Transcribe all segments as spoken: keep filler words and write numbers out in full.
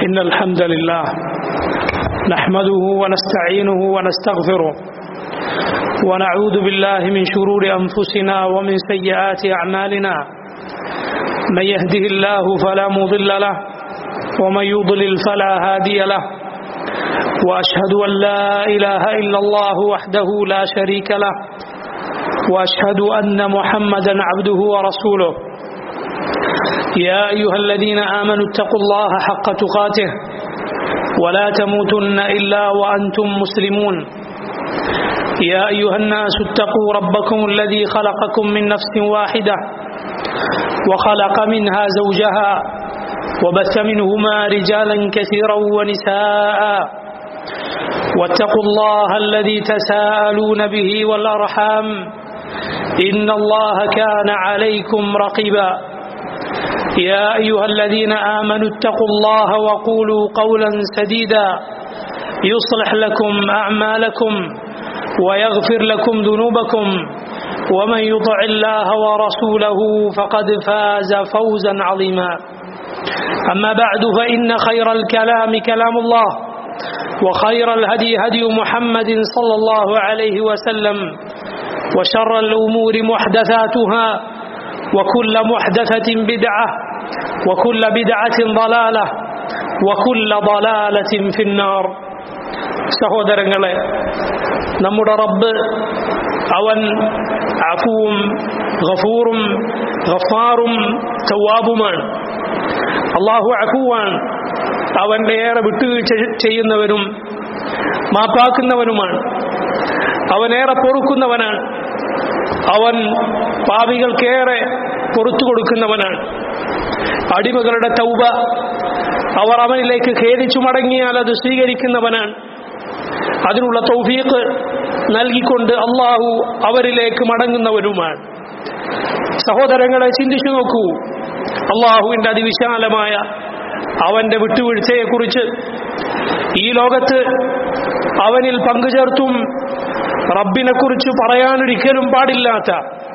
إن الحمد لله نحمده ونستعينه ونستغفره ونعوذ بالله من شرور أنفسنا ومن سيئات أعمالنا من يهده الله فلا مضل له ومن يضلل فلا هادي له وأشهد أن لا إله إلا الله وحده لا شريك له وأشهد أن محمدا عبده ورسوله يا أيها الذين آمنوا اتقوا الله حق تقاته ولا تموتن إلا وأنتم مسلمون يا أيها الناس اتقوا ربكم الذي خلقكم من نفس واحدة وخلق منها زوجها وبث منهما رجالا كثيرا ونساء واتقوا الله الذي تساءلون به والأرحام إن الله كان عليكم رقيبا يا أيها الذين آمنوا اتقوا الله وقولوا قولا سديدا يصلح لكم أعمالكم ويغفر لكم ذنوبكم ومن يطع الله ورسوله فقد فاز فوزا عظيما أما بعد فإن خير الكلام كلام الله وخير الهدي هدي محمد صلى الله عليه وسلم وشر الأمور محدثاتها وكل محدثة بدعة وكل بدعة ضلالة وكل ضلالة في النار സഹോദരങ്ങളെ, നമ്മുടെ റബ്ബ് അവൻ അഫൂവും ഗഫൂറും ഗഫാറും തവ്വാബുമാണ്. അല്ലാഹു അഫൂവാണ്, അവൻ്റെ ഏറെ വിട്ടുവീഴ്ച ചെയ്യുന്നവനും മാപ്പാക്കുന്നവനുമാണ്. അവനേറെ പൊറുക്കുന്നവനാണ്. അവൻ പാപികൾക്കേറെ പൊറുത്തു കൊടുക്കുന്നവനാണ്. അടിമകളുടെ തൗബ അവർ അവനിലേക്ക് ഖേദിച്ചു മടങ്ങിയാൽ അത് സ്വീകരിക്കുന്നവനാണ്. അതിനുള്ള തൗഫീഖ് നൽകിക്കൊണ്ട് അള്ളാഹു അവരിലേക്ക് മടങ്ങുന്നവരുമാണ്. സഹോദരങ്ങളെ, ചിന്തിച്ചു നോക്കൂ. അള്ളാഹുവിൻ്റെ അതിവിശാലമായ അവൻ്റെ വിട്ടുവീഴ്ചയെക്കുറിച്ച് ഈ ലോകത്ത് അവനിൽ പങ്കുചേർത്തും റബ്ബിനെ കുറിച്ച് പറയാനൊരിക്കലും പാടില്ലാത്ത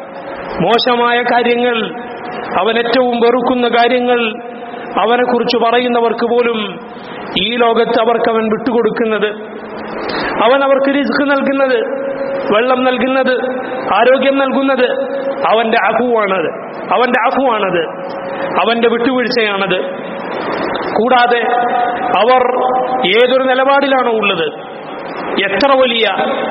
മോശമായ കാര്യങ്ങൾ, അവൻ ഏറ്റവും വെറുക്കുന്ന കാര്യങ്ങൾ അവനെക്കുറിച്ച് പറയുന്നവർക്ക് പോലും ഈ ലോകത്ത് അവർക്ക് അവൻ വിട്ടുകൊടുക്കുന്നത്, അവൻ അവർക്ക് റിസ്ക് നൽകുന്നത്, വെള്ളം നൽകുന്നത്, ആരോഗ്യം നൽകുന്നത് അവന്റെ അഫുവാണത് അവന്റെ അഫുവാണത് അവന്റെ വിട്ടുവീഴ്ചയാണത്. കൂടാതെ അവർ ഏതൊരു നിലപാടിലാണോ ഉള്ളത്, എത്ര വലിയ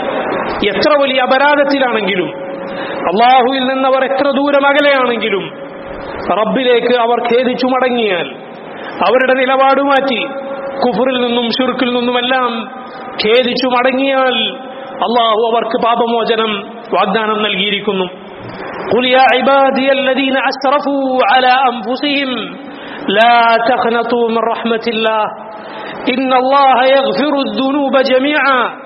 എത്ര വലിയ അപരാധത്തിലാണെങ്കിലും, അള്ളാഹുവിൽ നിന്നവർ എത്ര ദൂരം അകലെയാണെങ്കിലും, റബ്ബിലേക്ക് അവർ ഖേദിച്ചു മടങ്ങിയാൽ, അവരുടെ നിലപാട് മാറ്റി കുഫറിൽ നിന്നും ശിർക്കിൽ നിന്നുമെല്ലാം ഖേദിച്ചു മടങ്ങിയാൽ അള്ളാഹു അവർക്ക് പാപമോചനം വാഗ്ദാനം നൽകിയിരിക്കുന്നു. ഖുൽ യാ ഇബാദിയല്ലദീന അസ്റഫൂ അലാ അൻഫുസിഹിം ലാ തഖ്നതൂ മിർ റഹ്മത്തില്ലാഹ് ഇന്നല്ലാഹ യഗ്ഫിറു ദുനൂബ ജമീഅ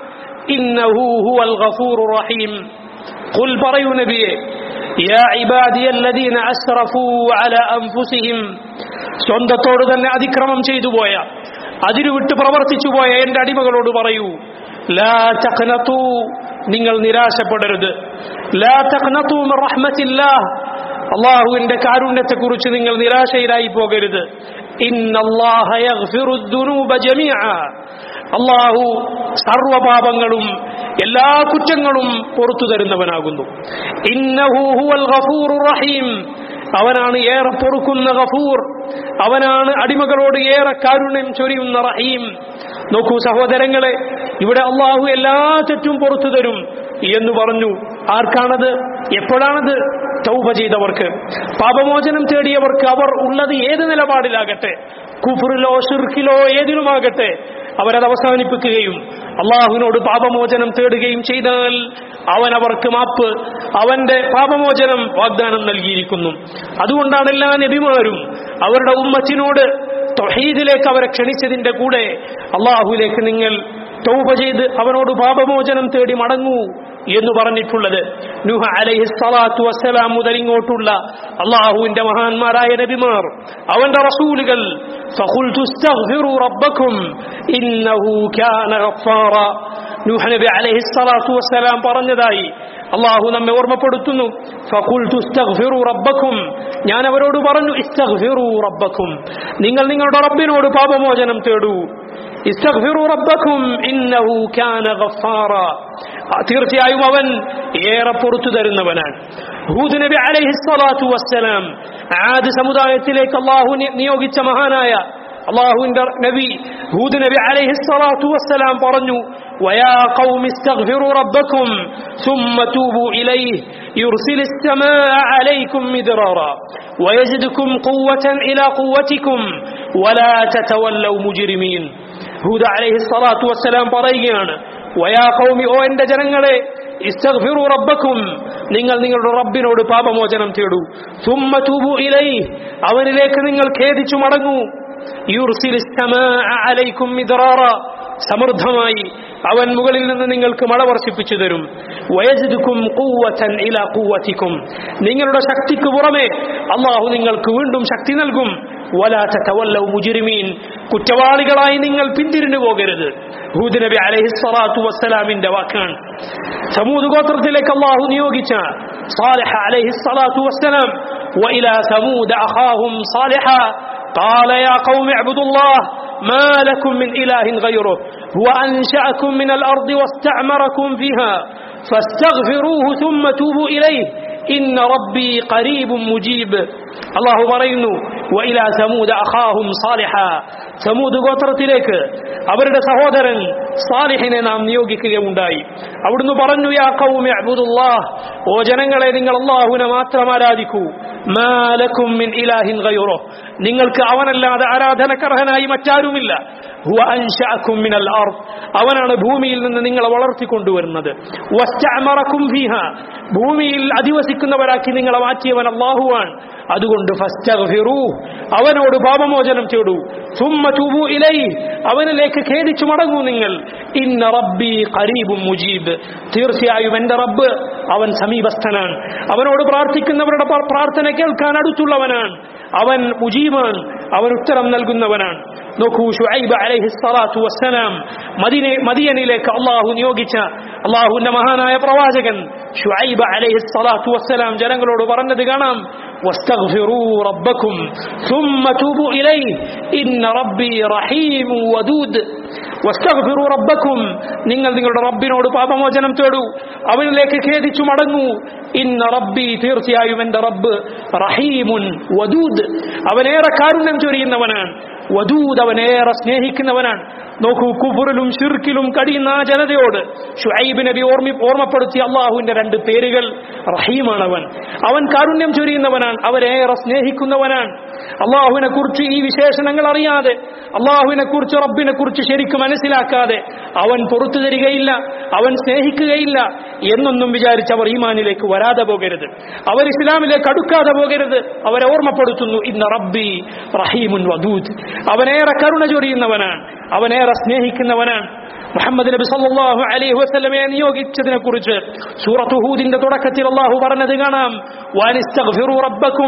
ഇന്നഹു ഹുവൽ ഗഫൂറുർ റഹീം. ഖുൽ പറയൂ നബിയേ, യാ ഇബാദിയല്ലദീന അസ്റഫൂ അലാ അൻഫുസിഹിം, സ്വന്തത്തോട് തന്നെ അതിക്രമം ചെയ്തു പോയ, അതിരുവിട്ട് പ്രവർത്തിച്ചു പോയ എന്റെ അടിമകളോട് പറയൂ, ലാ തഖ്നതൂ, നിങ്ങൾ നിരാശപ്പെടരുത്. ലാ തഖ്നതൂ മിർ റഹ്മത്തില്ലാഹ്, അല്ലാഹുവിന്റെ കാരുണ്യത്തെക്കുറിച്ച് നിങ്ങൾ നിരാശയിലായി പോകരുത്. ഇന്നല്ലാഹ യഗ്ഫിറു ദുനൂബ ജമീഅ, അല്ലാഹു സർവ്വപാപങ്ങളും എല്ലാ കുറ്റങ്ങളും പുറത്തു തരുന്നവനാകുന്നു. ഇന്നഹു ഹുവൽ ഗഫൂറുർ റഹീം, അവനാണ് ഏറെ പൊറുക്കുന്ന ഗഫൂർ, അവനാണ് അടിമകളോട് ഏറെ കാരുണ്യം ചൊരിയുന്ന റഹീം. നോക്കൂ സഹോദരങ്ങളെ, ഇവിടെ അള്ളാഹു എല്ലാ തെറ്റും പുറത്തു തരും എന്ന് പറഞ്ഞു. ആർക്കാണത്? എപ്പോഴാണത്? തൗബ ചെയ്തവർക്ക്, പാപമോചനം തേടിയവർക്ക്. അവർ ഉള്ളത് ഏത് നിലപാടിലാകട്ടെ, കുഫറിലോ ശിർക്കിലോ ഏതിലുമാകട്ടെ, അവരത് അവസാനിപ്പിക്കുകയും അള്ളാഹുവിനോട് പാപമോചനം തേടുകയും ചെയ്താൽ അവൻ അവർക്ക് മാപ്പ്, അവന്റെ പാപമോചനം വാഗ്ദാനം നൽകിയിരിക്കുന്നു. അതുകൊണ്ടാണ് എല്ലാ നബിമാരും അവരുടെ ഉമ്മത്തിനോട് തൗഹീദിലേക്ക് അവരെ ക്ഷണിച്ചതിന്റെ കൂടെ അള്ളാഹുവിലേക്ക് നിങ്ങൾ തൗബ ചെയ്ത് അവനോട് പാപമോചനം തേടി മടങ്ങൂ എന്ന് പറഞ്ഞിട്ടുള്ളത്. നൂഹ് അലൈഹിസ്സലാത്തു വസ്സലാം മുതൽ ഇങ്ങോട്ടുള്ള അള്ളാഹുവിന്റെ മഹാന്മാരായ നബിമാർ, അവന്റെ റസൂലുകൾ, ഫഖുൽതു ഇസ്തഗ്ഫിറൂ റബ്ബക്കും ഇന്നഹു കാന ഗഫാറ, നൂഹ് നബി അലൈഹിസ്സലാത്തു വസ്സലാം പറഞ്ഞതായി അള്ളാഹു നമ്മെ ഓർമ്മപ്പെടുത്തുന്നു, ഫഖുൽതു ഇസ്തഗ്ഫിറു റബ്ബക്കും, ഞാൻ അവരോട് പറഞ്ഞു, ഇസ്തഗ്ഫിറു റബ്ബക്കും, നിങ്ങൾ നിങ്ങളുടെ റബ്ബിനോട് പാപമോചനം തേടൂ. ഇസ്തഗ്ഫിറു റബ്ബക്കും ഇന്നഹു കാന ഗഫാറ, തീർച്ചയായും അവൻ ഏറെ പൊറുത്തു തരുന്നവനാണ്. ഹൂദ് നബി അലൈഹിസ്സലാത്തു വസ്സലാം ആദ് സമുദായത്തിലേക്ക് അള്ളാഹു നിയോഗിച്ച മഹാനായ അള്ളാഹുവിന്റെ നബി ഹൂദ് നബി അലൈഹിസ്സലാത്തു വസ്സലാം പറഞ്ഞു, ويا قوم استغفروا ربكم ثم توبوا إليه يرسل السماء عليكم مدرارا ويزدكم قوة إلى قوتكم ولا تتولوا مجرمين. ഹൂദ് അലൈഹിസ്സലാത്തു വസ്സലാം പറയുകയാണ്, വയാ ഖൗമി, ഓ എന്റെ ജനങ്ങളെ, ഇസ്തഗ്ഫിറു റബ്ബക്കും, നിങ്ങൾ നിങ്ങളുടെ റബ്ബിനോട് പാപമോചനം തേടൂ. സുമ്മ തൂബു ഇലൈഹി, അവനിലേക്ക് നിങ്ങൾ ഖേദിച്ചു മടങ്ങൂ. യുർസിലിസ് സമാഅ അലൈക്കും മിദ്റാറ, സമൃദ്ധമായി അവൻ മുകളിൽ നിന്ന് നിങ്ങൾക്ക് മഴ വർഷിപ്പിച്ചു തരും. വയസ്ദുക്കും ഖുവ്വതൻ ഇലാ ഖുവ്വതിക്കും, നിങ്ങളുടെ ശക്തിക്ക് പുറമെ അല്ലാഹു നിങ്ങൾക്ക് വീണ്ടും ശക്തി നൽകും. വലാ തതവല്ലൗ മുജ്രിമീൻ, കുറ്റവാളികളായി നിങ്ങൾ പിന്തിരിഞ്ഞു പോകരുത്. ഹൂദ് നബി അലൈഹിസ്സലാത്തു വസ്സലാമിന്റെ വാക്കാണ്. സമൂദ് ഗോത്രത്തിലേക്ക് അല്ലാഹു നിയോഗിച്ച സാലിഹ് അലൈഹിസ്സലാത്തു വസ്സലാം, വഇലാ സമൂദ അഖാഹും സാലിഹ قال يا قوم اعبدوا الله ما لكم من إله غيره هو أنشأكم من الأرض واستعمركم فيها فاستغفروه ثم توبوا إليه إن ربي قريب مجيب. الله പറയുന്നു, وإلى ثمود أخاهم صالحا, സമൂദ് ഗോത്രത്തിലേക്ക് അവരുടെ സഹോദരൻ സാലിഹിനെ നാം നിയോഗിക്കുകയുണ്ടായി. അവിടുന്ന് പറഞ്ഞു, യാ ഖൗമി അബ്ദുല്ലാഹ്, ഓ ജനങ്ങളെ, നിങ്ങൾ അല്ലാഹുവിനെ മാത്രം ആരാധിക്കൂ. മാ ലക്കും മിൻ ഇലാഹിൻ ഗൈറുഹു, നിങ്ങൾക്ക് അവനല്ലാതെ ആരാധനക്കർഹനായി മറ്റാരുമില്ല. ഹുവ അൻശഅകും മിനൽ അർദ്, അവനാണ് ഭൂമിയിൽ നിന്ന് നിങ്ങളെ വളർത്തിക്കൊണ്ടുവരുന്നത്. വസ്തഅമറകും ഫീഹാ, ഭൂമിയിൽ അധിവസിക്കുന്നവരാക്കി നിങ്ങളെ മാറ്റിയവൻ അല്ലാഹുവാണ്. അതുകൊണ്ട് ഫസ്തഗ്ഫിറൂഹ്, അവനോട് പാപമോചനം തേടൂ. സുമ്മ തൂബു ഇലൈഹി, അവനിലേക്ക് ഖേദിച്ചു മടങ്ങൂ നിങ്ങൾ. ഇന്ന റബ്ബി ഖരീബും മുജീബ്, തീർച്ചയായും എന്റെ റബ്ബ് അവൻ സമീപസ്ഥനാണ്, അവനോട് പ്രാർത്ഥിക്കുന്നവരുടെ പ്രാർത്ഥന കേൾക്കാൻ അടുത്തുള്ളവനാണ്, അവൻ മുജീബാൻ, അവൻ ഉത്തരം നൽകുന്നവനാണ്. നോക്കൂ, ശുഐബ് അലൈഹിസ്സലാത്തു വസ്സലാം മദീന മദിയനിലേക്ക് അള്ളാഹു നിയോഗിച്ച അള്ളാഹുവിന്റെ മഹാനായ പ്രവാചകൻ ശുഐബ് അലൈഹിസ്സലാത്തു വസ്സലാം ജനങ്ങളോട് പറഞ്ഞത് കാണാം, വസ്തഗ്ഫിറൂ റബ്ബക്കും സുമ്മ തൂബു ഇലൈഹി ഇന്ന റബ്ബി റഹീമുൻ വദൂദ്. വസ്തഗ്ഫിറൂ റബ്ബക്കും, നിങ്ങൾ നിങ്ങളുടെ റബ്ബിനോട് പാപമോചനം തേടൂ, അവനിലേക്ക് ഖേദിച്ചു മടങ്ങൂ. ഇന്ന റബ്ബി, തീർച്ചയായും എന്റെ റബ്ബ് റഹീമുൻ വദൂദ്, അവനേറെ കാരുണ്യം ചൊരിയുന്നവനാണ്. വദൂദ്, അവനേറെ സ്നേഹിക്കുന്നവനാണ്. നോക്കൂ, കുഫറിലും ശിർക്കിലും കടിയുന്ന ആ ജനതയോട് ശുഐബ് നബി ഓർമ്മ ഓർമ്മപ്പെടുത്തിയ അള്ളാഹുവിന്റെ രണ്ട് പേരുകൾ. റഹീമാണവൻ, അവൻ കാരുണ്യം ചൊരിയുന്നവനാണ്, അവരേറെ സ്നേഹിക്കുന്നവനാണ്. അള്ളാഹുവിനെ കുറിച്ച് ഈ വിശേഷണങ്ങൾ അറിയാതെ, അള്ളാഹുവിനെ കുറിച്ച് റബ്ബിനെ കുറിച്ച് ശരിക്കും മനസ്സിലാക്കാതെ അവൻ പുറത്തു തരികയില്ല, അവൻ സ്നേഹിക്കുകയില്ല എന്നൊന്നും വിചാരിച്ച് അവർ ഈമാനിലേക്ക് വരാതെ പോകരുത്, അവർ ഇസ്ലാമിലേക്ക് അടുക്കാതെ പോകരുത്. അവരെ ഓർമ്മപ്പെടുത്തുന്നു, ഇന്ന റബ്ബി റഹീമുൻ വദൂദ്, അവനേറെ കരുണ ചൊരിയുന്നവനാണ്, അവനേറെ സ്നേഹിക്കുന്നവനാണ്. മുഹമ്മദ് നബി സല്ലല്ലാഹു അലൈഹി വസല്ലമയെ നിയോഗിച്ചതിനെ കുറിച്ച് സൂറത്ത് ഹൂദിന്റെ തുടക്കത്തിൽ അല്ലാഹു പറഞ്ഞത് കാണാം, വനിസ്തഗ്ഫിറൂ റബ്ബക്കും,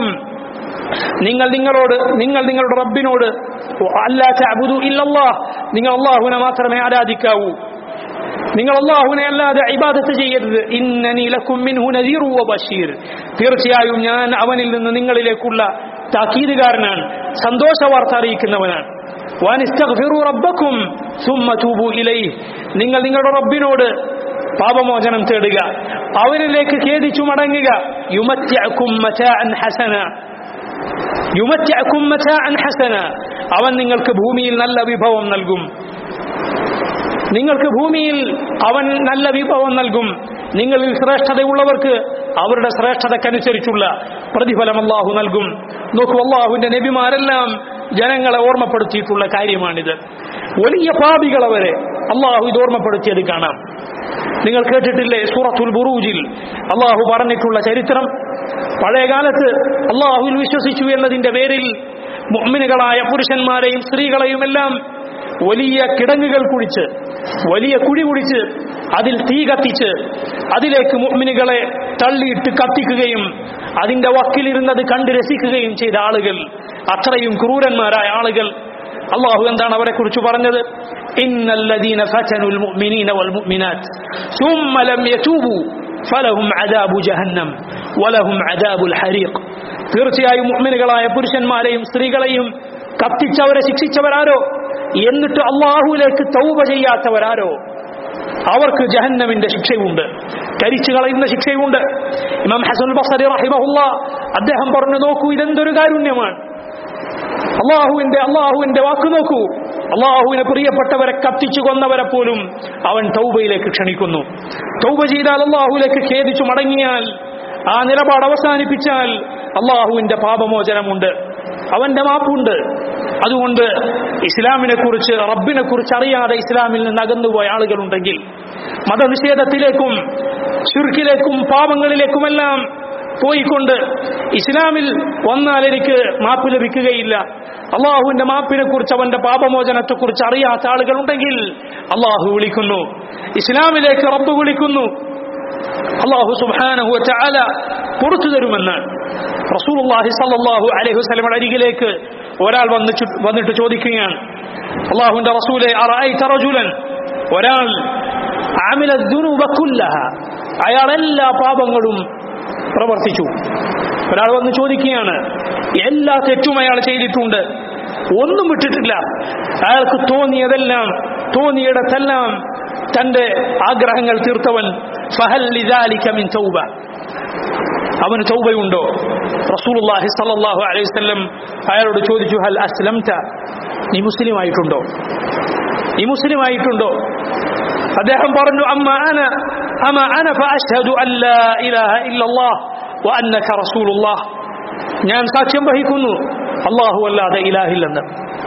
നിങ്ങൾ നിങ്ങളോട് നിങ്ങൾ നിങ്ങളുടെ റബ്ബിനോട് അല്ലാ തഅബുദു ഇല്ലല്ലാഹ്, നിങ്ങൾ അല്ലാഹുവിനെ മാത്രമേ ആരാധിക്കാവൂ, നിങ്ങൾ അല്ലാഹുവിനെ അല്ലാതെ ഇബാദത്ത് ചെയ്യരുത്. ഇന്നനി ലക്കും മിൻഹു നദീറു വബശീർ, തീർച്ചയായും ഞാൻ അവനിൽ നിന്ന് നിങ്ങളിലേക്കുള്ള താക്കീതുകാരനാണ്, സന്തോഷ വാർത്ത അറിയിക്കുന്നവനാണ്. വനിസ്തഗ്ഫിറൂ റബ്ബക്കും സുമ്മ തൂബു ഇലൈഹി, നിങ്ങൾ നിങ്ങളുടെ റബ്ബിനോട് പാപമോചനം തേടുക, അവനിലേക്ക് ഖേദിച്ചു മടങ്ങുക. യുമത്തിഅകും മതാഅൻ ഹസന, യുമത്തിഅകും മതാഅൻ ഹസന, അവൻ നിങ്ങൾക്ക് ഭൂമിയിൽ നല്ല വിഭവം നൽകും, നിങ്ങൾക്ക് ഭൂമിയിൽ അവൻ നല്ല വിഭവം നൽകും. നിങ്ങളിൽ ശ്രേഷ്ഠതയുള്ളവർക്ക് അവരുടെ ശ്രേഷ്ഠതക്കനുസരിച്ചുള്ള പ്രതിഫലം അല്ലാഹു നൽകും. നോക്കൂ, അല്ലാഹുവിന്റെ നബിമാരെല്ലാം ജനങ്ങളെ ഓർമ്മപ്പെടുത്തിയിട്ടുള്ള കാര്യമാണിത്. വലിയ പാപികളവരെ അല്ലാഹു ഇത് ഓർമ്മപ്പെടുത്തിയത് കാണാം. നിങ്ങൾ കേട്ടിട്ടില്ലേ സൂറത്തുൽ ബുറൂജിൽ അല്ലാഹു പറഞ്ഞിട്ടുള്ള ചരിത്രം? പഴയകാലത്ത് അല്ലാഹുവിൽ വിശ്വസിച്ചു എന്നതിന്റെ പേരിൽ മുഅ്മിനുകളായ പുരുഷന്മാരെയും സ്ത്രീകളെയും എല്ലാം വലിയ കിടങ്ങുകൾ കുഴിച്ച്, വലിയ കുഴി കുടിച്ച് അതിൽ തീ കത്തിച്ച് അതിലേക്ക് മുഅ്മിനുകളെ തള്ളിയിട്ട് കത്തിക്കുകയും അതിന്റെ വക്കിലിരുന്നത് കണ്ട് രസിക്കുകയും ചെയ്ത ആളുകൾ, അത്രയും ക്രൂരന്മാരായ ആളുകൾ. അല്ലാഹു എന്താണ് അവരെ കുറിച്ച് പറഞ്ഞത്? ഇന്നല്ലദീന ഫതനുൽ മുഅ്മിനീന വൽ മുഅ്മിനാത്ത് സുമ്മ ലം യതൂബു ഫലഹും അദാബു ജഹന്നം വലഹും അദാബുൽ ഹരീഖ്. തീർച്ചയായും മുഅ്മിനുകളായ പുരുഷന്മാരെയും സ്ത്രീകളെയും കത്തിച്ചവരെ ശിക്ഷിച്ചവരാരോ എന്നിട്ട് അല്ലാഹുവിലേക്ക് തൗബ ചെയ്യാത്തവരാരോ അവർക്ക് ജഹന്നമിന്റെ ശിക്ഷയുണ്ട്, കരിച്ചു കളയുന്ന ശിക്ഷയുണ്ട്. ഇമാം ഹസൻ ബസ്രി റഹിമഹുല്ലാഹ് അദ്ദേഹം പറഞ്ഞു, നോക്കൂ ഇതെന്തൊരു കാരുണ്യമാണ്. അള്ളാഹുവിന്റെ അള്ളാഹുവിന്റെ വാക്ക് നോക്കൂ. അള്ളാഹുവിനെ പ്രിയപ്പെട്ടവരെ കത്തിച്ചു കൊന്നവരെ പോലും അവൻ തൗബയിലേക്ക് ക്ഷണിക്കുന്നു. തൗബ ചെയ്താൽ, അള്ളാഹുവിലേക്ക് ഖേദിച്ചു മടങ്ങിയാൽ, ആ നിലപാട് അവസാനിപ്പിച്ചാൽ അള്ളാഹുവിന്റെ പാപമോചനമുണ്ട്, അവന്റെ മാപ്പുണ്ട്. അതുകൊണ്ട് ഇസ്ലാമിനെ കുറിച്ച് റബ്ബിനെ കുറിച്ച് അറിയാതെ ഇസ്ലാമിൽ നിന്ന് അകന്നുപോയ ആളുകളുണ്ടെങ്കിൽ മതനിഷേധത്തിലേക്കും ശിർക്കിലേക്കും പാപങ്ങളിലേക്കുമെല്ലാം പോയിക്കൊണ്ട് ഇസ്ലാമിൽ വന്നാൽ എനിക്ക് മാപ്പ് ലഭിക്കുകയില്ല, അള്ളാഹുവിന്റെ മാപ്പിനെ കുറിച്ച് അവന്റെ പാപമോചനത്തെ കുറിച്ച് അറിയാത്ത ആളുകളുണ്ടെങ്കിൽ അള്ളാഹു വിളിക്കുന്നു, ഇസ്ലാമിലേക്ക് റബ്ബ് വിളിക്കുന്നു. അള്ളാഹു സുബ്ഹാനഹു വ തആല പുറത്തു തരുമെന്ന് റസൂലുള്ളാഹി സ്വല്ലല്ലാഹു അലൈഹി വസല്ലമയുടെ അരികിലേക്ക് ഒരാൾ വന്ന് വന്നിട്ട് ചോദിക്കുകയാണ്, അള്ളാഹുവിന്റെ റസൂലേ, അറഅയ്ത റജുലൻ, ഒരാൾ അമില ദുനൂബ കുല്ലഹ, അയാൾ എല്ലാ പാപങ്ങളും പ്രവർത്തിച്ചു. ഒരാൾ വന്ന് ചോദിക്കുകയാണ്, എല്ലാ തെറ്റും അയാൾ ചെയ്തിട്ടുണ്ട്, ഒന്നും വിട്ടിട്ടില്ല, അയാൾക്ക് തോന്നിയതെല്ലാം തോന്നിയിടത്തെല്ലാം തന്റെ ആഗ്രഹങ്ങൾ തീർത്തവൻ, ഫഹൽ ലിദാലിക മിൻ തൗബ, അവന് തൗബയുണ്ടോ? റസൂലുള്ളാഹി സ്വല്ലല്ലാഹു അലൈഹി വസല്ലം അയാളോട് ചോദിച്ചു, ഹൽ അസ്ലംത, നീ മുസ്ലിം ആയിട്ടുണ്ടോ? നീ മുസ്ലിം ആയിട്ടുണ്ടോ? അദ്ദേഹം പറഞ്ഞു, അമ്മ അന അമ അന ഫഅശ്ഹദു അൻ ലാ ഇലാഹ ഇല്ലല്ലാഹ് വ അന്നക റസൂലുള്ളാഹ്, ഞാൻ സാക്ഷ്യം വഹിക്കുന്നു അല്ലാഹു അല്ലാതെ ഇലാഹില്ലെന്ന്,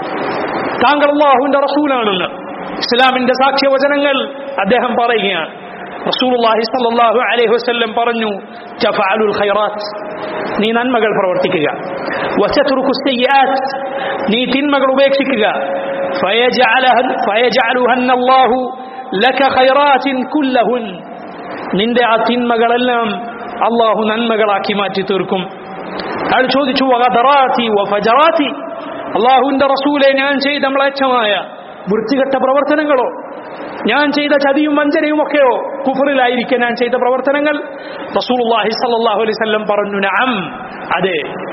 താങ്കൾ അല്ലാഹുവിന്റെ റസൂലാണെന്ന്. ഇസ്ലാമിന്റെ സാക്ഷ്യവചനങ്ങൾ അദ്ദേഹം പറയുകയാണ്. റസൂലുള്ളാഹി സ്വല്ലല്ലാഹു അലൈഹി വസല്ലം പറഞ്ഞു, തഫഅലുൽ ഖൈറാത്ത്, നീ നന്മകൾ പ്രവർത്തിക്കുക, വതത്റുകു സയ്യിആത്ത്, നീ തിന്മകൾ ഉപേക്ഷിക്കുക, ഫയജഅലഹ ഫയജഅലുഹന്നല്ലാഹു ലക ഖൈറാത്തിൻ കുല്ലഹുൻ, നിന്റെ ആ തിന്മകളെല്ലാം അല്ലാഹു നന്മകളാക്കി മാറ്റി തീർക്കും. അയാൾ ചോദിച്ചു, വഗദറാത്തി വഫജറാത്തി, അല്ലാഹുവിന്റെ റസൂലേ, ഞാൻ ചെയ്ത മ്ലേച്ഛമായ വൃത്തികെട്ട പ്രവർത്തനങ്ങളോ, ഞാൻ ചെയ്ത ചതിയും വഞ്ചനയും ഒക്കെയോ, കുഫറിലായിരിക്കെ ഞാൻ ചെയ്ത പ്രവർത്തനങ്ങൾ? റസൂലുള്ളാഹി സ്വല്ലല്ലാഹു അലൈഹി വസല്ലം പറഞ്ഞു, നഅം, അതെ.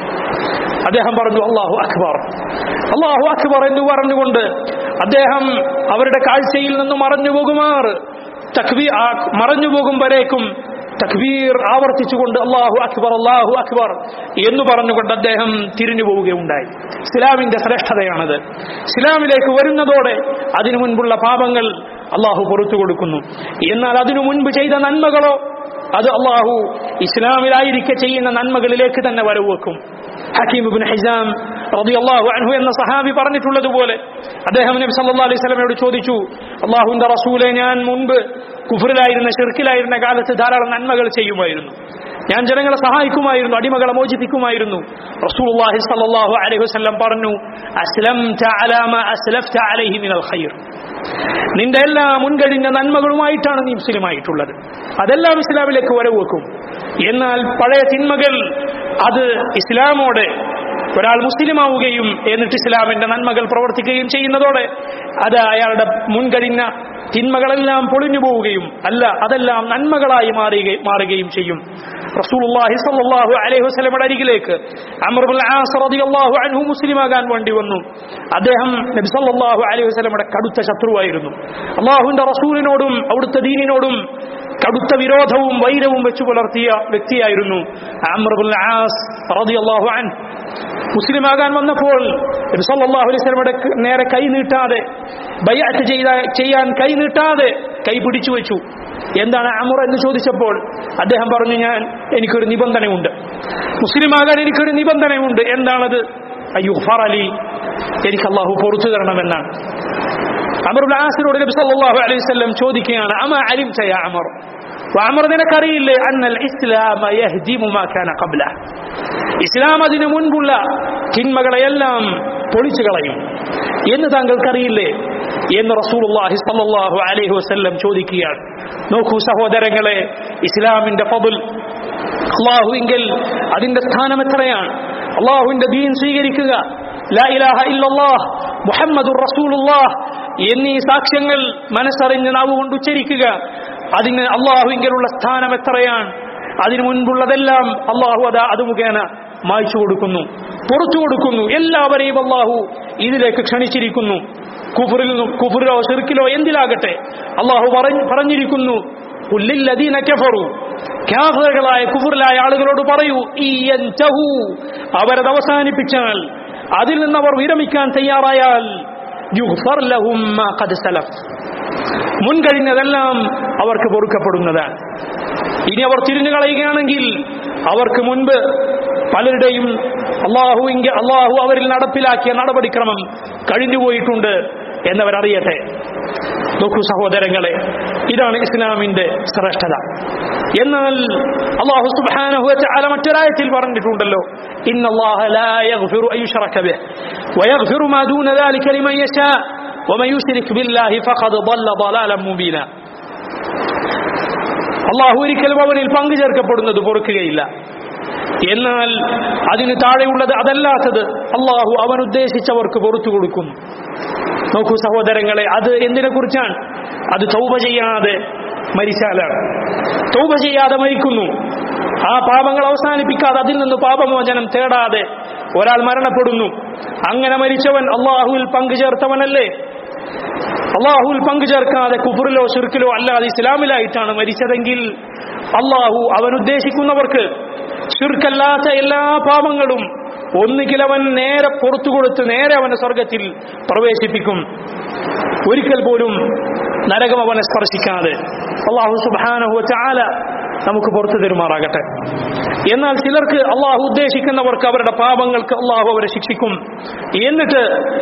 അദ്ദേഹം പറഞ്ഞു, അല്ലാഹു അക്ബർ, അല്ലാഹു അക്ബർ എന്ന് പറഞ്ഞുകൊണ്ട് അദ്ദേഹം അവരുടെ കാഴ്ചയിൽ നിന്ന് മറഞ്ഞു പോകുമാറ് തക്ബീർ മറഞ്ഞു പോകും വരേക്കും തക്ബീർ ആവർത്തിച്ചുകൊണ്ട് അല്ലാഹു അക്ബർ അല്ലാഹു അക്ബർ എന്ന് പറഞ്ഞുകൊണ്ട് അദ്ദേഹം തിരിഞ്ഞു പോവുകയുണ്ടായി. ഇസ്ലാമിന്റെ ശ്രേഷ്ഠതയാണത്. ഇസ്ലാമിലേക്ക് വരുന്നതോടെ അതിനു മുൻപുള്ള പാപങ്ങൾ അല്ലാഹു പുറത്തു കൊടുക്കുന്നു. എന്നാൽ അതിനു മുൻപ് ചെയ്ത നന്മകളോ, അത് അല്ലാഹു ഇസ്ലാമിലായിരിക്കെ ചെയ്യുന്ന നന്മകളിലേക്ക് തന്നെ വരവെക്കും. ഹക്കീം ഇബ്നു ഹിസാം റളിയല്ലാഹു അൻഹു എന്ന സഹാബി പറഞ്ഞിട്ടുള്ളതുപോലെ അദ്ദേഹം നബി സല്ലല്ലാഹു അലൈഹി വസല്ലമയോട് ചോദിച്ചു, അല്ലാഹുവിന്റെ റസൂലേ, ഞാൻ മുൻപ് കുഫറിലായിരുന്ന ശിർക്കിലായിരുന്ന കാലത്ത് ധാരാളം നന്മകൾ ചെയ്യുമായിരുന്നു, ഞാൻ ജനങ്ങളെ സഹായിക്കുമായിരുന്നു, അടിമകളെ മോചിപ്പിക്കുമായിരുന്നു. റസൂലുള്ളാഹി സ്വല്ലല്ലാഹു അലൈഹി വസല്ലം പറഞ്ഞു, അസ്ലംത അലാ മാ അസ്ലഫ്ത അലൈഹി മിനൽ ഖൈർ, നിന്റെ എല്ലാ മുൻകഴിഞ്ഞ നന്മകളുമായിട്ടാണ് നീ മുസ്ലിമായിട്ടുള്ളത്, അതെല്ലാം ഇസ്ലാമിലേക്ക് വരവെക്കും. എന്നാൽ പഴയ തിന്മകൾ, അത് ഇസ്ലാമോടെ ഒരാൾ മുസ്ലിമാവുകയും എന്നിട്ട് ഇസ്ലാമിന്റെ നന്മകൾ പ്രവർത്തിക്കുകയും ചെയ്യുന്നതോടെ അത് അയാളുടെ മുൻകഴിഞ്ഞ തിന്മകളെല്ലാം പൊളിഞ്ഞു പോവുകയും അല്ല, അതെല്ലാം നന്മകളായി മാറുകയും മാറുകയും ചെയ്യും. റസൂലുള്ളാഹി സ്വല്ലല്ലാഹു അലൈഹി വസല്ലമയുടെ അരികിലേക്ക് അംർ ഇബ്നുൽ ആസ് റളിയല്ലാഹു അൻഹു മുസ്ലിമാകാൻ വേണ്ടി വന്നു. അദ്ദേഹം നബി സല്ലല്ലാഹു അലൈഹി വസല്ലമയുടെ കടുത്ത ശത്രുവായിരുന്നു. അല്ലാഹുവിന്റെ റസൂലിനോടും അവിടുത്തെ ദീനിനോടും കടുത്ത വിരോധവും വൈരവും വെച്ചു പുലർത്തിയ വ്യക്തിയായിരുന്നു അംർ ഇബ്നുൽ ആസ് റളിയല്ലാഹു അൻഹു. മുസ്ലിമാകാൻ വന്നപ്പോൾ നബി സല്ലല്ലാഹു അലൈഹി വസല്ലമയുടെ നേരെ കൈ നീട്ടാതെ, ബൈഅത്ത് ചെയ്യാൻ കൈ നീട്ടാതെ കൈ പിടിച്ചു വെച്ചു. എന്താണ് അമർ എന്ന് ചോദിച്ചപ്പോൾ അദ്ദേഹം പറഞ്ഞു, ഞാൻ എനിക്കൊരു നിബന്ധനയുണ്ട്, മുസ്ലിമാകാൻ എനിക്കൊരു നിബന്ധനയുണ്ട്. എന്താണത്? അയ്യുഗ്ഫറ ലി, എനിക്ക് അല്ലാഹു പുറത്തു തരണമെന്നാണ്. അമർ ഇബ്നുൽ ആസിനോട് നബി സല്ലല്ലാഹു അലൈഹി വസല്ലം ചോദിക്കുകയാണ്, അമാ അലിംത യാ അമർ, അമർ നിനക്കറിയില്ലേ അന്നൽ ഇസ്ലാമ യഹ്ദിമു മാ കാന ഖബ്ലഹ, ഇസ്ലാം അതിനു മുൻപുള്ള തിന്മകളെയെല്ലാം പൊളിച്ചു കളയും എന്ന് താങ്കൾക്കറിയില്ലേ എന്ന് റസൂലുള്ളാഹി സ്വല്ലല്ലാഹു അലൈഹി വസല്ലം ചോദിക്കുകയാണ്. നോക്കൂ സഹോദരങ്ങളെ, ഇസ്ലാമിന്റെ ഫضൽ, അല്ലാഹുവിങ്കൽ അതിന്റെ സ്ഥാനം എത്രയാണ്. അല്ലാഹുവിന്റെ ദീൻ സ്വീകരിക്കുക, ലാ ഇലാഹ ഇല്ലല്ലാഹ് മുഹമ്മദുർ റസൂലുള്ളാഹ് എന്നീ സാക്ഷ്യങ്ങൾ മനസ്സറിഞ്ഞ് നാവ് കൊണ്ട് ഉച്ചരിക്കുക, അതിന് അള്ളാഹുവിങ്കലുള്ള സ്ഥാനം എത്രയാണ്, അതിനു മുൻപുള്ളതെല്ലാം അള്ളാഹു അതാ അത് മുഖേന മായ്ച്ചു കൊടുക്കുന്നു, പുറത്തു കൊടുക്കുന്നു. എല്ലാവരെയും അള്ളാഹു ഇതിലേക്ക് ക്ഷണിച്ചിരിക്കുന്നു. കുഫറിൽ കുഫറിലോ ശിർക്കിലോ എന്തിലാകട്ടെ അള്ളാഹു പറഞ്ഞിരിക്കുന്നു, ഖുല്ലില്ലദീന കഫറു, കാഫിറുകളായ കുഫറിലായ ആളുകളോട് പറയൂ, ഇയൻതഹു, അവരത് അവസാനിപ്പിച്ചാൽ, അതിൽ നിന്ന് അവർ വിരമിക്കാൻ തയ്യാറായാൽ, യുഗ്ഫർ ലഹും മാ ഖദ് സലഫ്, മുൻകഴിഞ്ഞതെല്ലാം അവർക്ക് പൊറുക്കപ്പെടുന്നതാണ്. ഇനി അവർ തിരിഞ്ഞു കളയുകയാണെങ്കിൽ അവർക്ക് മുൻപ് പലരുടെയും അള്ളാഹു അള്ളാഹു അവരിൽ നടപ്പിലാക്കിയ നടപടിക്രമം കഴിഞ്ഞുപോയിട്ടുണ്ട് എന്നവരറിയട്ടെ. നോക്കൂ സഹോദരങ്ങളെ, ഇതാണ് ഇസ്ലാമിന്റെ ശ്രേഷ്ഠത. എന്നാൽ അല്ലാഹു സുബ്ഹാനഹു വ തആല മറ്റൊരായത്തിൽ പറഞ്ഞിട്ടുണ്ടല്ലോ, ഇന്നല്ലാഹ ലാ യഗ്ഫിറു അൻ യുശ്റക ബിഹി വയഗ്ഫിറു മാ ദൂന ദാലിക ലിമൻ യശാ വമൻ യുശ്രിക് ബില്ലാഹി ഫഖദ് ضل ضلالا മുബീന. അല്ലാഹു ഒരിക്കലും അവനിൽ പങ്കു ചേർക്കപ്പെടുന്നത് പൊറുക്കുകയില്ല. എന്നാൽ അതിന് താഴെയുള്ളത് അതല്ലാത്തത് അല്ലാഹു അവൻ ഉദ്ദേശിച്ചവർക്ക് പുറത്തു കൊടുക്കുന്നു. നോക്കൂ സഹോദരങ്ങളെ, അത് എന്തിനെ കുറിച്ചാണ്? അത് തൗബ ചെയ്യാതെ മരിച്ചാലാണ്. തൗബ ചെയ്യാതെ മരിക്കുന്നു, ആ പാപങ്ങൾ അവസാനിപ്പിക്കാതെ അതിൽ നിന്ന് പാപമോചനം തേടാതെ ഒരാൾ മരണപ്പെടുന്നു. അങ്ങനെ മരിച്ചവൻ അള്ളാഹുവിൽ പങ്കു ചേർത്തവനല്ലേ? അള്ളാഹുവിൽ പങ്കു ചേർക്കാതെ കുഫറിലോ ശിർക്കിലോ അല്ലാതെ ഇസ്ലാമിലായിട്ടാണ് മരിച്ചതെങ്കിൽ അള്ളാഹു അവൻ ഉദ്ദേശിക്കുന്നവർക്ക് ശിർക്കല്ലാത്ത എല്ലാ പാപങ്ങളും ഒന്നുകിൽ അവൻ നേരെ പുറത്തു കൊടുത്ത് നേരെ അവനെ സ്വർഗത്തിൽ പ്രവേശിപ്പിക്കും, ഒരിക്കൽ പോലും നരകം അവനെ സ്പർശിക്കാതെ. അല്ലാഹു സുബ്ഹാനഹു വ തആല നമുക്ക് പുറത്തു തരുമാറാകട്ടെ. എന്നാൽ ചിലർക്ക് അള്ളാഹു ഉദ്ദേശിക്കുന്നവർക്ക് അവരുടെ പാപങ്ങൾക്ക് അള്ളാഹു അവരെ ശിക്ഷിക്കും. എന്നിട്ട്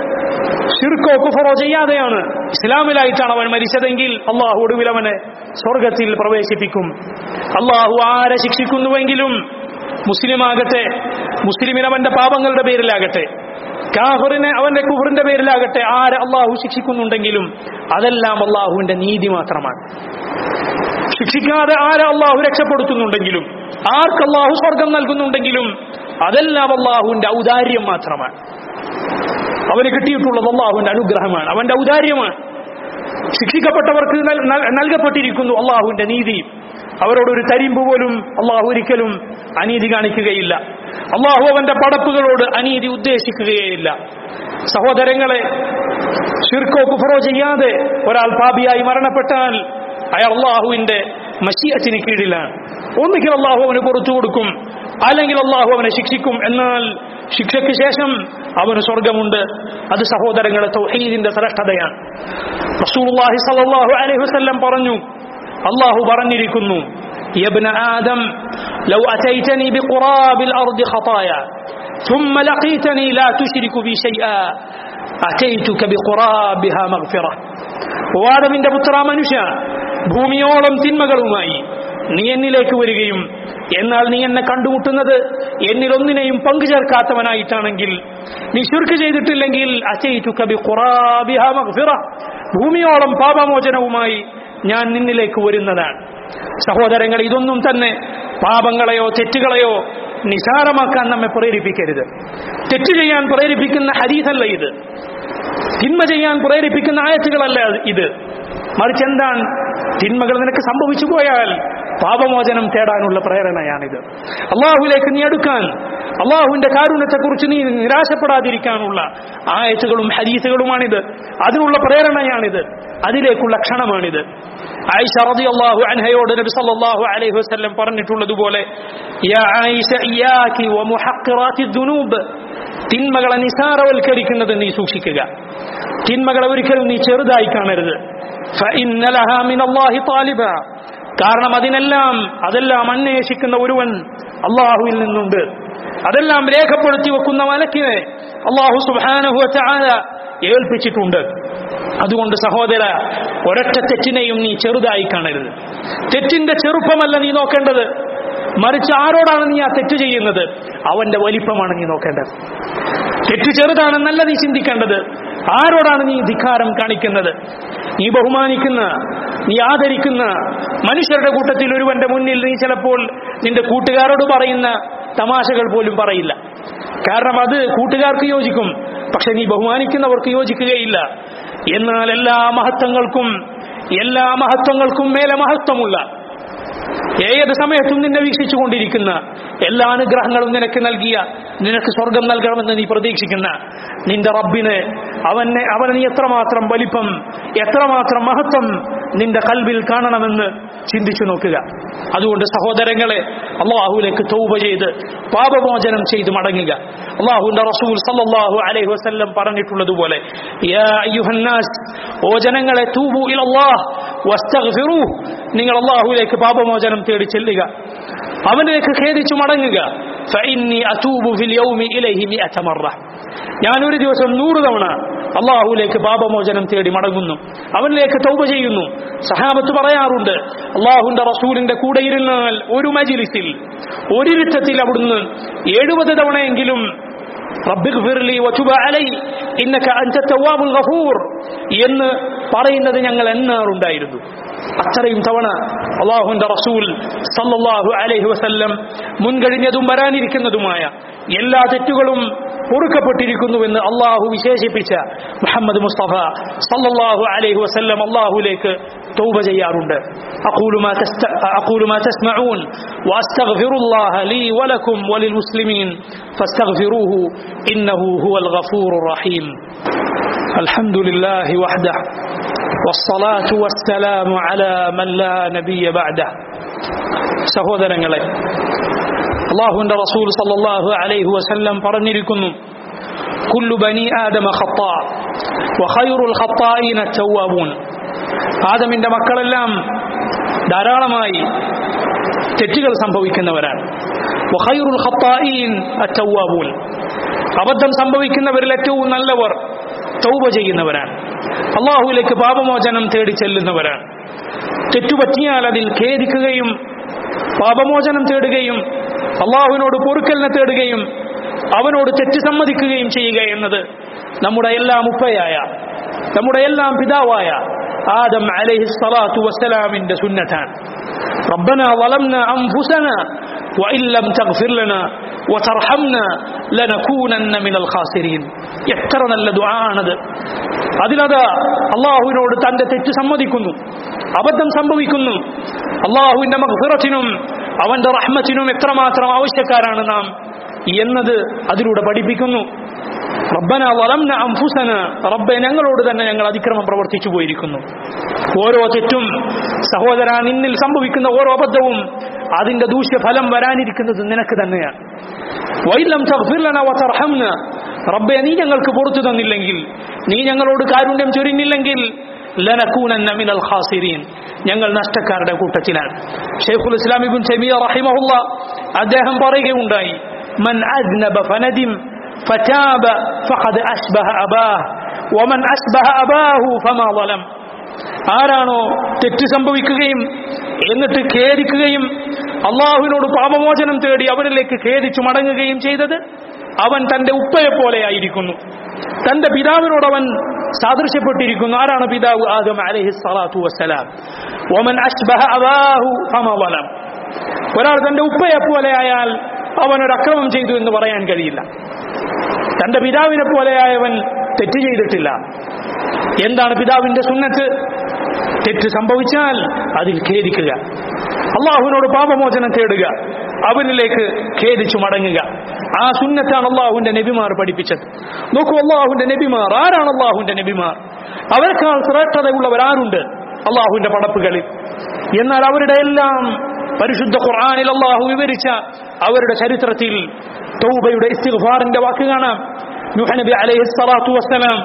ശിർക്കോ കുഫറോ ചെയ്യാതെയാണ് ഇസ്ലാമിലായിട്ടാണ് അവൻ മരിച്ചതെങ്കിൽ അള്ളാഹു ഒടുവിൽ അവനെ സ്വർഗത്തിൽ പ്രവേശിപ്പിക്കും. അള്ളാഹു ആരെ ശിക്ഷിക്കുന്നുവെങ്കിലും, മുസ്ലിമാകട്ടെ, മുസ്ലിമിന് അവന്റെ പാപങ്ങളുടെ പേരിലാകട്ടെ, കാഫിറിനെ അവന്റെ കുഫറിന്റെ പേരിലാകട്ടെ, ആരെ അള്ളാഹു ശിക്ഷിക്കുന്നുണ്ടെങ്കിലും അതെല്ലാം അള്ളാഹുവിന്റെ നീതി മാത്രമാണ്. ശിക്ഷിക്കാതെ ആരെ അള്ളാഹു രക്ഷപ്പെടുത്തുന്നുണ്ടെങ്കിലും, ആർക്ക് അള്ളാഹു സ്വർഗം നൽകുന്നുണ്ടെങ്കിലും അതെല്ലാം അള്ളാഹുവിന്റെ ഔദാര്യം മാത്രമാണ്. അവന് കിട്ടിയിട്ടുള്ളത് അള്ളാഹുവിന്റെ അനുഗ്രഹമാണ്, അവന്റെ ഔദാര്യമാണ്. ശിക്ഷിക്കപ്പെട്ടവർക്ക് നൽകപ്പെട്ടിരിക്കുന്നു അള്ളാഹുവിന്റെ നീതി. അവരോടൊരു തരിമ്പ് പോലും അള്ളാഹു ഒരിക്കലും അനീതി കാണിക്കുകയില്ല. അള്ളാഹു അവന്റെ പടപ്പുകളോട് അനീതി ഉദ്ദേശിക്കുകയില്ല. സഹോദരങ്ങളെ, ശിർക്കോ കുഫറോ ചെയ്യാതെ ഒരാൾ പാപിയായി മരണപ്പെട്ടാൽ അയാൾ അള്ളാഹുവിന്റെ മശീഅത്തിന് കീഴിലാണ്. ഒന്നുകിൽ അള്ളാഹു അവന് പുറത്തു കൊടുക്കും, അല്ലെങ്കിൽ അള്ളാഹു അവനെ ശിക്ഷിക്കും. എന്നാൽ ശിക്ഷയ്ക്ക് ശേഷം അവന് സ്വർഗമുണ്ട്. അത് സഹോദരങ്ങളെ തൗഹീദിന്റെ ശ്രേഷ്ഠതയാണ്. റസൂലുള്ളാഹി സ്വല്ലല്ലാഹു അലൈഹി വസല്ലം പറഞ്ഞു, അള്ളാഹു പറഞ്ഞിരിക്കുന്നു, യബ്ന ആദം ലൗ അതൈതനി ബിഖുറാബിൽ അർദി ഖതായ ثم لقيتني لا تشرك بي شيئا أتيتك بقرابها مغفرة. ആദമിന്റെ പുത്ര മനുഷ്യ, ഭൂമിയോളം തിന്മകളുമായി നീ എന്നിലേക്ക് വരികയും എന്നാൽ നീ എന്നെ കണ്ടുമുട്ടുന്നത് എന്നിലൊന്നിനെയും പങ്കു ചേർക്കാത്തവനായിട്ടാണെങ്കിൽ, നീ ശിർക്ക് ചെയ്തിട്ടില്ലെങ്കിൽ അതൈതുക ബിഖുറാബിഹാ മഗ്ഫിറ, ഭൂമിയോളം പാപമോചനവുമായി ഞാൻ നിന്നിലേക്ക് വരുന്നതാണ്. സഹോദരങ്ങൾ, ഇതൊന്നും തന്നെ പാപങ്ങളെയോ തെറ്റുകളെയോ നിസാരമാക്കാൻ നമ്മെ പ്രേരിപ്പിക്കരുത്. തെറ്റ് ചെയ്യാൻ പ്രേരിപ്പിക്കുന്ന ഹദീസല്ല ഇത്, തിന്മ ചെയ്യാൻ പ്രേരിപ്പിക്കുന്ന ആയത്തുകളല്ല ഇത്. മറിച്ച് എന്താണ്? തിന്മകൾ നിനക്ക് സംഭവിച്ചു പോയാൽ പാപമോചനം തേടാനുള്ള പ്രേരണയാണിത്. അള്ളാഹുവിലേക്ക് നീ അടുക്കാൻ, അള്ളാഹുവിന്റെ കാരുണ്യത്തെക്കുറിച്ച് നീ നിരാശപ്പെടാതിരിക്കാനുള്ള ആയത്തുകളും ഹദീസുകളുമാണിത്. അതിനുള്ള പ്രേരണയാണിത്, അതിലേക്കുള്ള ക്ഷണമാണിത്. ആയിഷ റളിയല്ലാഹു അൻഹയോട് നബി സല്ലല്ലാഹു അലൈഹി വസല്ലം പറഞ്ഞിട്ടുള്ളതുപോലെ, യാ ആയിഷ ഇയ്യാകി വമുഹഖിറാത്തി ദുനൂബ്, തിന്മകളെ നിസാരവൽക്കരിക്കുന്നത് നീ സൂക്ഷിക്കുക, തിന്മകളെ ഒരിക്കലും നീ ചെറുതായി കാണരുത്. ഫഇന്ന ലഹാ മിനല്ലാഹി താലിബ, കാരണം അതിനെല്ലാം അതെല്ലാം അന്വേഷിക്കുന്ന ഒരുവൻ അള്ളാഹുവിൽ നിന്നുണ്ട്. അതെല്ലാം രേഖപ്പെടുത്തി വെക്കുന്ന മലക്കിനെ അള്ളാഹു സുബ്ഹാനഹു വ തആല ഏൽപ്പിച്ചിട്ടുണ്ട്. അതുകൊണ്ട് സഹോദര, ഒരൊറ്റ തെറ്റിനെയും നീ ചെറുതായി കാണരുത്. തെറ്റിന്റെ ചെറുപ്പമല്ല നീ നോക്കേണ്ടത്, മറിച്ച് ആരോടാണ് നീ ആ തെറ്റ് ചെയ്യുന്നത് അവന്റെ വലിപ്പമാണ് നീ നോക്കേണ്ടത്. തെറ്റ് ചെറുതാണെന്നല്ല നീ ചിന്തിക്കേണ്ടത്, ആരോടാണ് നീ ധിക്കാരം കാണിക്കുന്നത്. നീ ബഹുമാനിക്കുന്ന, നീ ആദരിക്കുന്ന മനുഷ്യരുടെ കൂട്ടത്തിൽ ഒരുവന്റെ മുന്നിൽ നീ ചിലപ്പോൾ നിന്റെ കൂട്ടുകാരോട് പറയുന്ന തമാശകൾ പോലും പറയില്ല. കാരണം അത് കൂട്ടുകാർക്ക് യോജിക്കും, പക്ഷെ നീ ബഹുമാനിക്കുന്നവർക്ക് യോജിക്കുകയില്ല. എന്നാൽ എല്ലാ മഹത്വങ്ങൾക്കും എല്ലാ മഹത്വങ്ങൾക്കും മേലെ മഹത്വമുള്ള, ഏത് സമയത്തും നിന്നെ വീക്ഷിച്ചുകൊണ്ടിരിക്കുന്ന, എല്ലാ അനുഗ്രഹങ്ങളും നിനക്ക് നൽകിയ, നിനക്ക് സ്വർഗം നൽകണമെന്ന് നീ പ്രതീക്ഷിക്കുന്ന നിന്റെ റബ്ബിനെ, അവനെ അവനെ നീ എത്രമാത്രം വലിപ്പം, എത്രമാത്രം മഹത്വം നിന്റെ ഖൽബിൽ കാണണമെന്ന് ചിന്തിച്ചു നോക്കുക. അതുകൊണ്ട് സഹോദരങ്ങളെ, അള്ളാഹുവിലേക്ക് തൗബ ചെയ്ത് പാപമോചനം ചെയ്ത് മടങ്ങുക. അള്ളാഹുവിന്റെ റസൂൽ സല്ലല്ലാഹു അലൈഹി വസല്ലം പറഞ്ഞിട്ടുള്ളതുപോലെ, യാ അയ്യുഹന്നാസ്, ഓ ജനങ്ങളെ, തൂബു ഇലല്ലാഹ് വസ്തഗ്ഫിറൂഹ്, നിങ്ങൾ അള്ളാഹുവിലേക്ക് പാപമോചനം തേടി ചെല്ലുക, അവനിലേക്ക് ഖേദിച്ചു മടങ്ങുക. ഫഇന്നി അതൂബു ഫിൽ യൗമി ഇലൈഹി മിഅത മറ, ഞാൻ ഒരു ദിവസം നൂറ് തവണ അള്ളാഹുവിലേക്ക് പാപമോചനം തേടി മടങ്ങുന്നു, അവനിലേക്ക് തൗബ ചെയ്യുന്നു. സഹാബത്ത് പറയാറുണ്ട്, അള്ളാഹുവിന്റെ റസൂലിന്റെ കൂടെ ഇരുന്നാൽ ഒരു മജ്ലിസിൽ, ഒരിരുത്തത്തിൽ അവിടുന്ന് എഴുപത് തവണയെങ്കിലും റബ്ബിഗ്ഫിർലി വതുബ് അലൈ ഇന്നക അൻത തവ്വാബുൽ ഗഫൂർ എന്ന് പറയുന്നത് ഞങ്ങൾ എന്നാറുണ്ടായിരുന്നു. അത്രയും തവണ അള്ളാഹുവിന്റെ റസൂൽ സല്ലല്ലാഹു അലൈഹി വസല്ലം മുൻകഴിഞ്ഞതും വരാനിരിക്കുന്നതുമായ എല്ലാ തെറ്റുകളും പൊറുക്കപ്പെട്ടിരിക്കുന്നുവെന്ന് അള്ളാഹു വിശേഷിപ്പിച്ച മുഹമ്മദ് മുസ്തഫ സല്ലല്ലാഹു അലൈഹി വസല്ലം അള്ളാഹുവിലേക്ക് തൗബ ചെയ്യാറുണ്ട്. അഖൂലു മാ തസ്ത അഖൂലു മാ തസ്മഊൻ വഅസ്തഗ്ഫിറുല്ലാഹ ലീ വലക്കും വലിൽ മുസ്ലിമീൻ ഫസ്തഗ്ഫിറൂഹു ഇന്നഹു ഹുവൽ ഗഫൂറുർ റഹീം. അൽഹംദുലില്ലാഹി വഹ്ദഹു വസ്സലാത്തു വസ്സലാമു അലാ മൻ ലാ നബിയ ബഅദഹു. സഹോദരങ്ങളെ, അല്ലാഹുവിന്റെ റസൂൽ സല്ലല്ലാഹു അലൈഹി വസല്ലം പറഞ്ഞിരിക്കുന്നു, കുല്ലു ബനി ആദമ ഖത്താ വഖൈറുൽ ഖത്താഈന തവ്വാബൂൻ. ആദമിന്റെ മക്കളെല്ലാം ധാരാളമായി തെറ്റുകൾ സംഭവിക്കുന്നവരാണ്. വഖൈറുൽ ഖത്താഈൻ അത്തവ്വാബൂൻ, അബദ്ധം സംഭവിക്കുന്നവരിൽ ഏറ്റവും നല്ലവർ തൗബ ചെയ്യുന്നവരാണ്, അള്ളാഹുവിലേക്ക് പാപമോചനം തേടി ചെല്ലുന്നവരാണ്. തെറ്റുപറ്റിയാൽ അതിൽ ഖേദിക്കുകയും പാപമോചനം തേടുകയും അള്ളാഹുവിനോട് പൊറുക്കലിനെ തേടുകയും അവനോട് തെറ്റ് സമ്മതിക്കുകയും ചെയ്യുക എന്നത് നമ്മുടെ എല്ലാം ഉപ്പയായ, നമ്മുടെ എല്ലാം പിതാവായ ആദം അലൈഹി സ്വലാത്തു വസ്സലാമിന്റെ സുന്നത്താണ്. റബ്ബനാ വളംനാ അൻഫുസനാ വഇൻ ലം തഗ്ഫിർ ലനാ വതർഹംനാ ലനകൂനന്ന മിനൽ ഖാസിരീൻ. എത്ര നല്ല ദുആ ആണത്. അതിലത് അള്ളാഹുവിനോട് തന്റെ തെറ്റ് സമ്മതിക്കുന്നു, അബദ്ധം സംഭവിക്കുന്നു, അള്ളാഹുവിന്റെ മഗ്ഫിറത്തിനും അവന്റെ റഹ്മത്തിനും എത്രമാത്രം ആവശ്യക്കാരാണ് നാം എന്നത് അതിലൂടെ പഠിപ്പിക്കുന്നു. റബ്ബനാ വളംനാ അൻഫുസനാ, റബ്ബേ ഞങ്ങളോട് തന്നെ ഞങ്ങൾ അതിക്രമം പ്രവർത്തിച്ചു പോയിരിക്കുന്നു. ഓരോ തെറ്റും സഹോദര, നിന്നിൽ സംഭവിക്കുന്ന ഓരോ അബദ്ധവും അതിന്റെ ദൂഷ്യഫലം വരാനിരിക്കുന്നത് നിനക്ക് തന്നെയാണ്. വഇൻ ലം തഗ്ഫിർ ലനാ വതർഹംനാ, റബ്ബേ നീ ഞങ്ങൾക്ക് പുറത്തു തന്നില്ലെങ്കിൽ, നീ ഞങ്ങളോട് കാരുണ്യം ചൊരിഞ്ഞില്ലെങ്കിൽ, ലനകൂനന്ന മിനൽ ഖാസിരീൻ, ഞങ്ങൾ നഷ്ടക്കാരുടെ കൂട്ടത്തിലാണ്. ശൈഖുൽ ഇസ്ലാം ഇബ്നു തൈമിയ്യ റഹിമഹുല്ലാഹ് അദ്ദേഹം പറയുകയുണ്ടായി, മൻ അദ്നബ ഫനദിം ഫതാബ ഫഖദ് അശ്ബഹ അബാഹ് വമൻ അശ്ബഹ അബാഹു ഫമാ ളലം. ആരാണോ തെറ്റ് സംഭവിക്കുകയും എന്നിട്ട് ഖേദിക്കുകയും അള്ളാഹുവിനോട് പാപമോചനം തേടി അവനിലേക്ക് ഖേദിച്ചു മടങ്ങുകയും ചെയ്തത്, അവൻ തന്റെ ഉപ്പയെ പോലെയായിരിക്കുന്നു, തന്റെ പിതാവിനോട് അവൻ സാദൃശ്യപ്പെട്ടിരിക്കുന്നു. ആരാണ് പിതാവ്? ആദം അലൈഹി സ്വലാത്തു വസ്സലാം. വമൻ അശ്ബഹ അബാഹു ഫമാ ളലം. ഒരാൾ തന്റെ ഉപ്പയെ പോലെ ആയാൽ അവനൊരു അക്രമം ചെയ്തു എന്ന് പറയാൻ കഴിയില്ല. തന്റെ പിതാവിനെ പോലെയായവൻ തെറ്റ് ചെയ്തിട്ടില്ല. എന്താണ് പിതാവിന്റെ സുന്നത്ത്? തെറ്റ് സംഭവിച്ചാൽ അതിൽ ഖേദിക്കുക, അള്ളാഹുവിനോട് പാപമോചനം തേടുക, അവനിലേക്ക് ഖേദിച്ചു മടങ്ങുക. ആ സുന്നത്താണ് അള്ളാഹുവിന്റെ നബിമാർ പഠിപ്പിച്ചത്. നോക്കൂ, അള്ളാഹുവിന്റെ നബിമാർ ആരാണ്? അള്ളാഹുവിന്റെ നബിമാർ അവരെക്കാൾ ശ്രേഷ്ഠതയുള്ളവരാരുണ്ട് അള്ളാഹുവിന്റെ പടപ്പുകളിൽ? എന്നാൽ അവരുടെ എല്ലാം പരിശുദ്ധ ഖുർആനിൽ അള്ളാഹു വിവരിച്ച അവരുടെ ചരിത്രത്തിൽ തൗബയുടെ ഇസ്തിഗ്ഫാറിന്റെ വാക്ക് കാണാം. നൂഹ് നബി അലൈഹി സ്വലാത്തു വസ്സലാം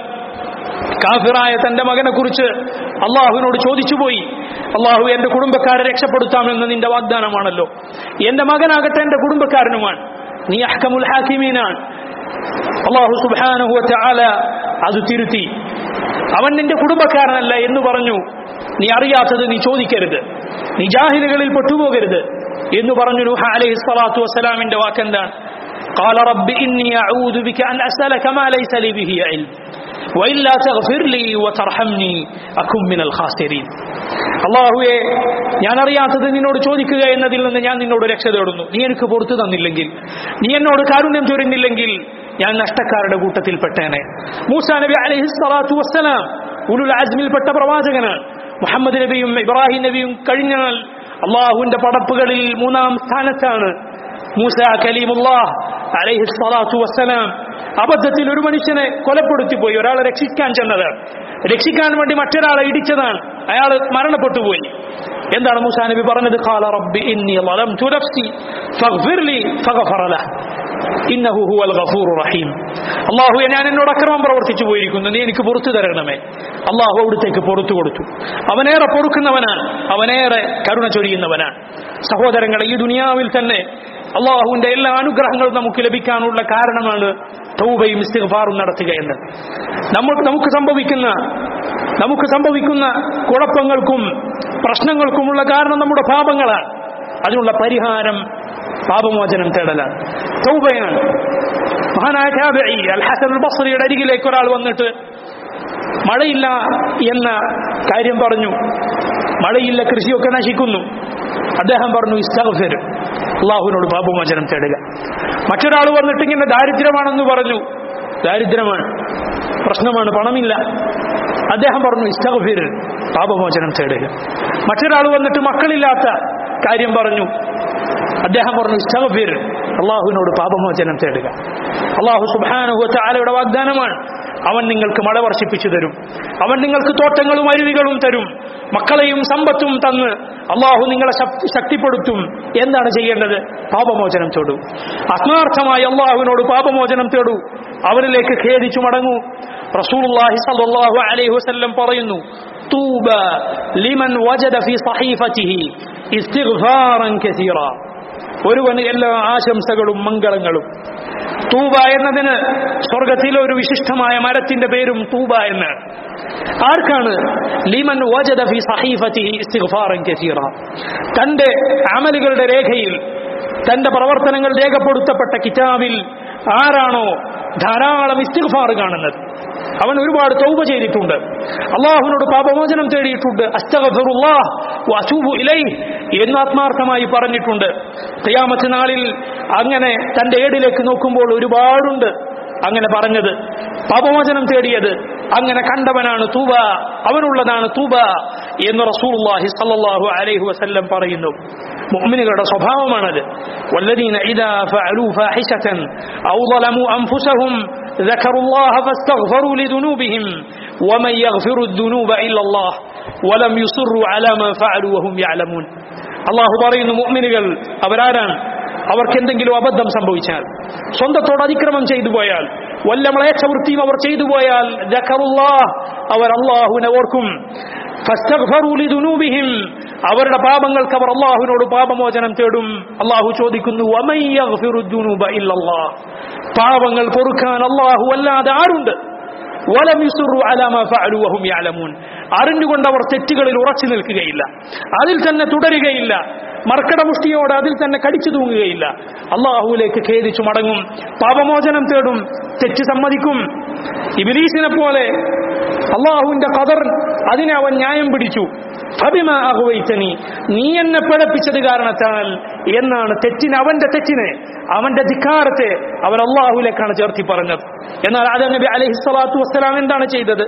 കാഫിറായ തന്റെ മകനെ കുറിച്ച് അള്ളാഹുവിനോട് ചോദിച്ചുപോയി, അള്ളാഹു എന്റെ കുടുംബക്കാരെ രക്ഷപ്പെടുത്താമെന്ന് നിന്റെ വാഗ്ദാനമാണല്ലോ, എന്റെ മകനാകട്ടെ എന്റെ കുടുംബക്കാരനുമാണ്, നീ അഹ്കമുൽ ഹാക്കിമീനാണ്. അള്ളാഹു സുബ്ഹാനഹു വ തആല അത് തിരുത്തി, അവൻ നിന്റെ കുടുംബക്കാരനല്ല എന്ന് പറഞ്ഞു. നീ അറിയാത്തത് നീ ചോദിക്കരുത്, നീ ജാഹിലുകളിൽ പെട്ടുപോകരുത് എന്ന് പറഞ്ഞു. നൂഹ് അലൈഹി സ്വലാത്തു വസ്സലാമിന്റെ വാക്കെന്താണ്? ഖാല റബ്ബി ഇന്നി അഊദു ബിക അൻ അസ്അലക മാ ലൈസ ലി ബിഹി ഇൽം വഇല്ലാ തഗ്ഫിർ ലി വതർഹംനി അകും മിനൽ ഖാസിരീൻ. അല്ലാഹുവേ, ഞാൻ അറിയാത്തത് നിന്നോട് ചോദിക്കുക എന്നതിൽ നിന്ന് ഞാൻ നിന്നോട് രക്ഷ തേടുന്നു. നീ എനിക്ക് പുറത്തു തന്നില്ലെങ്കിൽ, നീ എന്നോട് കാരുണ്യം ചൊരിഞ്ഞില്ലെങ്കിൽ ഞാൻ നഷ്ടക്കാരുടെ കൂട്ടത്തിൽ പെട്ടേനെ. മൂസാ നബി അലൈഹി സ്വലാത്തു വസ്സലാം ഉലുൽ അസ്മിൽപ്പെട്ട പ്രവാചകനാണ്. മുഹമ്മദ് നബിയും ഇബ്രാഹിം നബിയും കഴിഞ്ഞാൽ അള്ളാഹുവിന്റെ പടപ്പുകളിൽ മൂന്നാം സ്ഥാനത്താണ് മൂസ കലീമുല്ലാഹ് അലൈഹി സ്വലാത്തു വസ്സലാം. അബദ്ധത്തിൽ ഒരു മനുഷ്യനെ കൊലപ്പെടുത്തി പോയി, ഒരാളെ രക്ഷിക്കാൻ ചെന്നത്, രക്ഷിക്കാൻ വേണ്ടി മറ്റൊരാളെ ഇടിച്ചതാണ്, അയാൾ മരണപ്പെട്ടു പോയി. എന്താണ് മൂസാ നബി പറഞ്ഞത്? ഖാല റബ്ബി ഇന്നി ളലംതു നഫ്സി ഫഗ്ഫിർ ലി ഫഗഫറ ലഹു ഇന്നഹു ഹുവൽ ഗഫൂറുർ റഹീം. അല്ലാഹുവേ, ഞാൻ എന്നോട് അക്രമം പ്രവർത്തിച്ചു പോയിരിക്കുന്നു, നീ എനിക്ക് പുറത്തു തരണമേ. അല്ലാഹു അവിടുത്തേക്ക് പുറത്തു കൊടുത്തു. അവനേറെ പൊറുക്കുന്നവനാണ്, അവനേറെ കരുണ ചൊരിയുന്നവനാണ്. സഹോദരങ്ങളെ, ഈ ദുനിയാവിൽ തന്നെ അള്ളാഹുവിന്റെ എല്ലാ അനുഗ്രഹങ്ങളും നമുക്ക് ലഭിക്കാനുള്ള കാരണമാണ് തൗബയും ഇസ്തിഗ്ഫാറും നടത്തുക എന്ന്. നമുക്ക് നമുക്ക് സംഭവിക്കുന്ന നമുക്ക് സംഭവിക്കുന്ന കുഴപ്പങ്ങൾക്കും പ്രശ്നങ്ങൾക്കുമുള്ള കാരണം നമ്മുടെ പാപങ്ങളാണ്. അതിനുള്ള പരിഹാരം പാപമോചനം തേടലാണ്, തൗബയാണ്. മഹാനായ താബിഈ അൽ ഹസൻ അൽ ബസ്രിയുടെ അരികിലേക്ക് ഒരാൾ വന്നിട്ട് മഴയില്ല എന്ന കാര്യം പറഞ്ഞു. മഴയില്ല, കൃഷിയൊക്കെ നശിക്കുന്നു. അദ്ദേഹം പറഞ്ഞു ഇസ്തഗ്ഫിർ, അള്ളാഹുവിനോട് പാപമോചനം തേടുക. മറ്റൊരാൾ വന്നിട്ട് ഇങ്ങനെ ദാരിദ്ര്യമാണെന്ന് പറഞ്ഞു. ദാരിദ്ര്യമാണ്, പ്രശ്നമാണ്, പണമില്ല. അദ്ദേഹം പറഞ്ഞു ഇസ്തഗ്ഫിർ, പാപമോചനം തേടുക. മറ്റൊരാൾ വന്നിട്ട് മക്കളില്ലാത്ത കാര്യം പറഞ്ഞു. അദ്ദേഹം പറഞ്ഞു ഇസ്തഗ്ഫിർ, അള്ളാഹുവിനോട് പാപമോചനം തേടുക. അള്ളാഹു സുബ്ഹാനഹു വ തആലയുടെ വാഗ്ദാനമാണ്, അവൻ നിങ്ങൾക്ക് മഴ വർഷിപ്പിച്ചു തരും, അവൻ നിങ്ങൾക്ക് തോട്ടങ്ങളും അരുവികളും തരും, മക്കളെയും സമ്പത്തും തന്ന് അള്ളാഹു നിങ്ങളെ ശക്തിപ്പെടുത്തും. എന്താണ് ചെയ്യേണ്ടത്? പാപമോചനം തേടൂ. ആത്മാർത്ഥമായി അള്ളാഹുവിനോട് പാപമോചനം തേടൂ, അവരിലേക്ക് ഖേദിച്ചു മടങ്ങൂ. റസൂലുള്ളാഹി സ്വല്ലല്ലാഹു അലൈഹി വസല്ലം പറയുന്നു, തൂബ ലിമൻ വജദ ഫീ സഹീഫതിഹി ഇസ്തിഗ്ഫാറൻ കസീറ. ഒരുവന് എല്ലാ ആശംസകളും മംഗളങ്ങളും. തൂബ എന്നതിന് സ്വർഗത്തിലെ ഒരു വിശിഷ്ടമായ മരത്തിന്റെ പേരും തൂബ എന്നാണ്. ആർക്കാണ്? ലിമൻ വജദ ഫീ സഹീഫതിഹി ഇസ്തിഗ്ഫാറൻ കസീറ. തന്റെ അമലുകളുടെ രേഖയിൽ, തന്റെ പ്രവർത്തനങ്ങൾ രേഖപ്പെടുത്തപ്പെട്ട കിതാബിൽ ആരാണോ ധാരാളം ഇസ്തിഗ്ഫാർ കാണുന്നത്, അവൻ ഒരുപാട് തൗബ ചെയ്തിട്ടുണ്ട്, അള്ളാഹുവിനോട് പാപമോചനം തേടിയിട്ടുണ്ട്, അസ്തഗ്ഫിറുല്ലാഹ് വഅതൂബു ഇലൈഹി എന്ന് ആത്മാർത്ഥമായി പറഞ്ഞിട്ടുണ്ട്. ഖിയാമത്ത് നാളിൽ അങ്ങനെ തന്റെ ഏടിലേക്ക് നോക്കുമ്പോൾ ഒരുപാടുണ്ട് അങ്ങനെ പറഞ്ഞത്, പാപമോചനം തേടിയത്. അങ്ങനെ കണ്ടവനാണ് തൂബ, അവനുള്ളതാണ് തൂബ എന്ന് റസൂലുള്ളാഹി സ്വല്ലല്ലാഹു അലൈഹി വസല്ലം പറയുന്നു. മുഅ്മിനുകളുടെ സ്വഭാവമാണത്. വല്ലദീന ഇദാ ഫഅലൂ ഫാഹിശതൻ ഔ ളലമൂ അൻഫുസഹും ذكروا فاستغفروا لذنوبهم ومن يغفر الذنوب إلا الله ولم يصروا على ما فعلوا وهم يعلمون. അല്ലാഹു പറയുന്നു, മുഅ്മിനുകൾ അവരാരാണ്? അവർക്ക് എന്തെങ്കിലും അബദ്ധം സംഭവിച്ചാൽ, സ്വന്തത്തോട് അതിക്രമം ചെയ്തു പോയാൽ, വല്ല മ്ലേച്ഛ വൃത്തിയും അവർ ചെയ്തു പോയാൽ, ദക്കറുല്ലാഹ്, അവർ അല്ലാഹുവിനെ ഓർക്കും. ഫസ്തഗ്ഫറൂ ലിദുനൂബിഹിം, അവരുടെ പാപങ്ങൾക്ക് അവർ അല്ലാഹുവിനോട് പാപമോചനം തേടും. അല്ലാഹു ചോദിക്കുന്നു, വമൻ യഗ്ഫിറു ദുനൂബ ഇല്ലല്ലാഹ്, പാപങ്ങൾ പൊറുക്കാൻ അല്ലാഹു അല്ലാതെ ആരുണ്ട്? വലം യുസ്റു അലാ മാ ഫഅലൂ വഹും യഅലമൂൻ, അറിഞ്ഞുകൊണ്ട് അവർ തെറ്റുകളിൽ ഉറച്ചു നിൽക്കുകയില്ല, അതിൽ തന്നെ തുടരുകയില്ല, മർക്കടമുഷ്ടിയോടെ അതിൽ തന്നെ കടിച്ചു തൂങ്ങുകയില്ല. അള്ളാഹുവിലേക്ക് ഖേദിച്ചു മടങ്ങും, പാപമോചനം തേടും, തെറ്റ് സമ്മതിക്കും. ഇബ്ലീസിനെ പോലെ അള്ളാഹുവിന്റെ ഖദർ, അതിനെ അവൻ ന്യായം പിടിച്ചു. ഫബിമാ അഗ്വൈതനി, നീ എന്നെ പിഴപ്പിച്ചത് കാരണത്താൽ എന്നാണ് തെറ്റിനെ, അവന്റെ തെറ്റിനെ, അവന്റെ ധിക്കാരത്തെ അവൻ അള്ളാഹുവിലേക്കാണ് ചേർത്തി പറഞ്ഞത്. എന്നാൽ ആദം നബി അലൈഹി സ്വലാത്തു വസ്സലാം എന്താണ് ചെയ്തത്?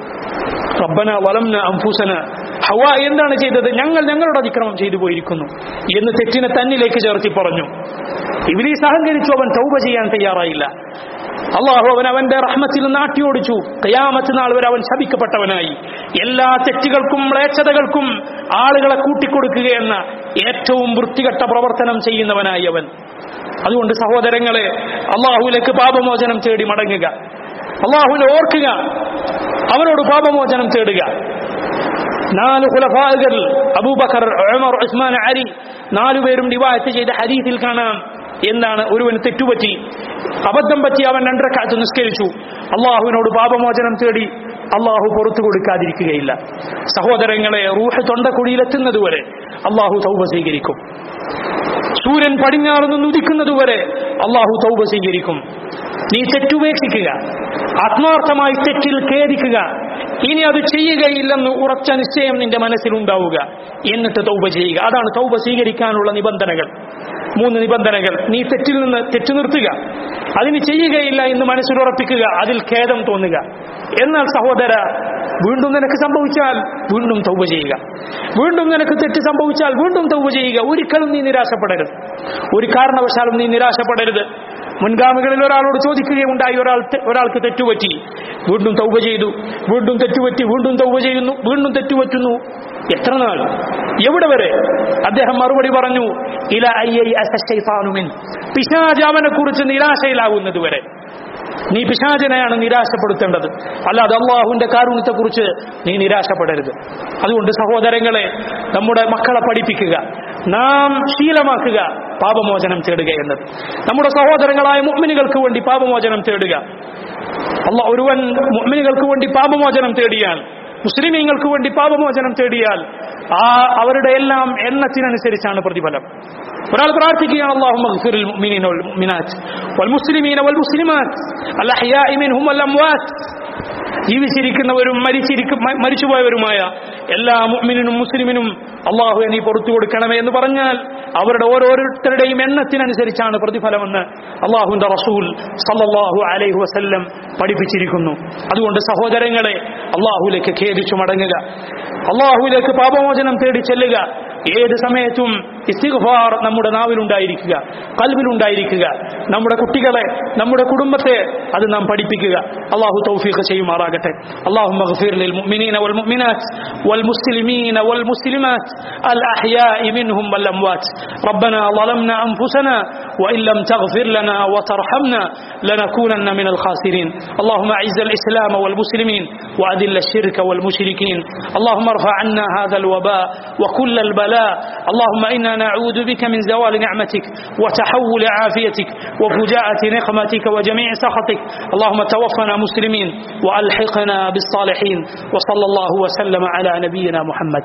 റബ്ബന വലംന അൻഫുസന, ഹവ്വ എന്താണ് ചെയ്തത്? ഞങ്ങൾ ഞങ്ങളുടെ അതിക്രമം ചെയ്തു പോയിരിക്കുന്നു എന്ന് തെറ്റിനെ തന്നിലേക്ക് ചേർത്തി പറഞ്ഞു. ഇബ്ലീസ് അഹങ്കരിച്ചു, അവൻ തൗബ ചെയ്യാൻ തയ്യാറായില്ല. അള്ളാഹു അവൻ അവന്റെ റഹ്മത്തിൽ നിന്ന് ആട്ടിയോടിച്ചു. ഖിയാമത്ത് നാൾ വരെ അവൻ ശപിക്കപ്പെട്ടവനായി. എല്ലാ തെറ്റുകൾക്കും മ്ലേച്ഛതകൾക്കും ആളുകളെ കൂട്ടിക്കൊടുക്കുകയെന്ന ഏറ്റവും വൃത്തികെട്ട പ്രവർത്തനം ചെയ്യുന്നവനായി അവൻ. അതുകൊണ്ട് സഹോദരങ്ങളെ, അള്ളാഹുവിലേക്ക് പാപമോചനം തേടി മടങ്ങുക, അള്ളാഹുവിനെ ഓർക്കുക, അവനോട് പാപമോചനം തേടുക. നാല് ഖുലഫാകൾ അബൂബക്കർ, ഉമർ, ഉസ്മാൻ, അലി, നാലുപേരും റിവായത്ത് ചെയ്ത ഹദീസിൽ കാണാം എന്താണ്, ഒരുവന് തെറ്റുപറ്റി, അബദ്ധം പറ്റി, അവൻ രണ്ട് റക്അത്ത് നിസ്കരിച്ചു, അള്ളാഹുവിനോട് പാപമോചനം തേടി, അള്ളാഹു പുറത്തു കൊടുക്കാതിരിക്കുകയില്ല. സഹോദരങ്ങളെ, റൂഹ് തൊണ്ടക്കുഴിയിലെത്തുന്നതുവരെ അള്ളാഹു തൗബ സ്വീകരിക്കും. സൂര്യൻ പടിഞ്ഞാറ് നിന്ന് ഉദിക്കുന്നതുവരെ അള്ളാഹു തൗബ സ്വീകരിക്കും. നീ തെറ്റുപേക്ഷിക്കുക, ആത്മാർത്ഥമായി തെറ്റിൽ ഖേദിക്കുക, ഇനി അത് ചെയ്യുകയില്ലെന്ന് ഉറച്ച നിശ്ചയം നിന്റെ മനസ്സിലുണ്ടാവുക, എന്നിട്ട് തൗബ ചെയ്യുക. അതാണ് തൗബ സ്വീകരിക്കാനുള്ള നിബന്ധനകൾ. മൂന്ന് നിബന്ധനകൾ. നീ തെറ്റിൽ നിന്ന് തെറ്റു നിർത്തുക, അതിന് ചെയ്യുകയില്ല എന്ന് മനസ്സിലുറപ്പിക്കുക, അതിൽ ഖേദം തോന്നുക. എന്നാൽ സഹോദര, വീണ്ടും നിനക്ക് സംഭവിച്ചാൽ വീണ്ടും തൗബ ചെയ്യുക. വീണ്ടും നിനക്ക് തെറ്റ് സംഭവിച്ചാൽ വീണ്ടും തൗബ ചെയ്യുക. ഒരിക്കലും നീ നിരാശപ്പെടരുത്. ഒരു കാരണവശാലും നീ നിരാശപ്പെടരുത്. മുൻഗാമികളിൽ ഒരാളോട് ചോദിക്കുകയുണ്ടായി, ഒരാൾ ഒരാൾക്ക് തെറ്റുപറ്റി, വീണ്ടും തൗബ ചെയ്തു, വീണ്ടും തെറ്റുപറ്റി, വീണ്ടും തൗബ ചെയ്യുന്നു, വീണ്ടും തെറ്റുപറ്റുന്നു. എത്ര നാൾ, എവിടെ വരെ? അദ്ദേഹം മറുപടി പറഞ്ഞു, ഇല അയ്യൈ അസശൈതാനുമിൻ, പിശാച് അവനെ കുറിച്ച് നിരാശയിലാകുന്നത് വരെ. നീ പിശാചിനെയാണ് നിരാശപ്പെടുത്തേണ്ടത്, അല്ലാതെ അള്ളാഹുവിന്റെ കാരുണ്യത്തെ കുറിച്ച് നീ നിരാശപ്പെടരുത്. അതുകൊണ്ട് സഹോദരങ്ങളെ, നമ്മുടെ മക്കളെ പഠിപ്പിക്കുക, നാം ശീലമാക്കുക പാപമോചനം തേടുക എന്നത്. നമ്മുടെ സഹോദരങ്ങളായ മുഅ്മിനുകൾക്ക് വേണ്ടി പാപമോചനം തേടുക. അല്ലാഹ് ഒരുവൻ മുഅ്മിനുകൾക്ക് വേണ്ടി പാപമോചനം തേടിയാൽ, മുസ്ലിമീങ്ങൾക്ക് വേണ്ടി പാപമോചനം തേടിയാൽ ആ അവരുടെ എല്ലാം എണ്ണത്തിനനുസരിച്ചാണ് പ്രതിഫലം. ഒരാൾ പ്രാർത്ഥിക്കുകയാണ്, അല്ലാഹുമ്മ ഗ്ഫിർ ലിൽ മുഅ്മിനീന വൽ മുഅ്മിനാത്ത് വൽ മുസ്ലിമീന വൽ മുസ്ലിമാത്ത് അൽ അഹ്യാഇ മിൻഹും വൽ അംവാത്ത്, ജീവിച്ചിരിക്കുന്നവരും മരിച്ചിരിക്കും മരിച്ചുപോയവരുമായ എല്ലാ മുഅ്മിനിനും മുസ്ലിമിനും അല്ലാഹുവേ നീ പുറത്തു കൊടുക്കണമേ എന്ന് പറഞ്ഞാൽ അവരുടെ ഓരോരുത്തരുടെയും എണ്ണത്തിനനുസരിച്ചാണ് പ്രതിഫലമെന്ന് അല്ലാഹുവിന്റെ റസൂൽ സല്ലല്ലാഹു അലൈഹി വസല്ലം പഠിപ്പിച്ചിരിക്കുന്നു. അതുകൊണ്ട് സഹോദരങ്ങളെ, അല്ലാഹുവിലേക്ക് ഖേദിച്ചു മടങ്ങുക, അല്ലാഹുവിലേക്ക് പാപമോചനം തേടി ചെല്ലുക. ഏത് സമയത്തും ഇസ്തിഗ്ഫാർ നമ്മുടെ നാവിലുണ്ടായിരിക്കുക, ഖൽബിലുണ്ടായിരിക്കുക. നമ്മുടെ കുട്ടികളെ, നമ്മുടെ കുടുംബത്തെ അത് നാം പഠിപ്പിക്കുക. അല്ലാഹു തൗഫീഖ് ചെയ്യുമാറാകട്ടെ. അല്ലാഹുമ്മ ഗ്ഫിർ ലിൽ മുഅ്മിനീന വൽ മുഅ്മിനാത്ത് വൽ മുസ്ലിമീന വൽ മുസ്ലിമാത്ത് അൽ അഹ്യാഇ മിൻഹും വൽ അംവാത്ത്. റബ്ബനാ ളലംനാ അൻഫുസനാ വഇൻ ലം തഗ്ഫിർ ലനാ വതർഹംനാ ലനകൂനന്ന മിനൽ ഖാസിരീൻ. اللهم أعز الإسلام والمسلمين وأذل الشرك والمشركين. اللهم ارفع عنا هذا الوباء وكل البلاء. اللهم إنا نعوذ بك من زوال نعمتك وتحول عافيتك وفجاءة نقمتك وجميع سخطك. اللهم توفنا مسلمين وألحقنا بالصالحين. وصلى الله وسلم على نبينا محمد.